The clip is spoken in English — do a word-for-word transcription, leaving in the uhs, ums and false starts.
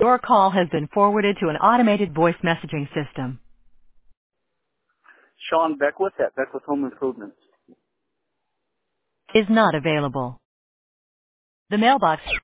Your call has been forwarded to an automated voice messaging system. Sean Beckwith at Beckwith Home Improvements. Is not available. The mailbox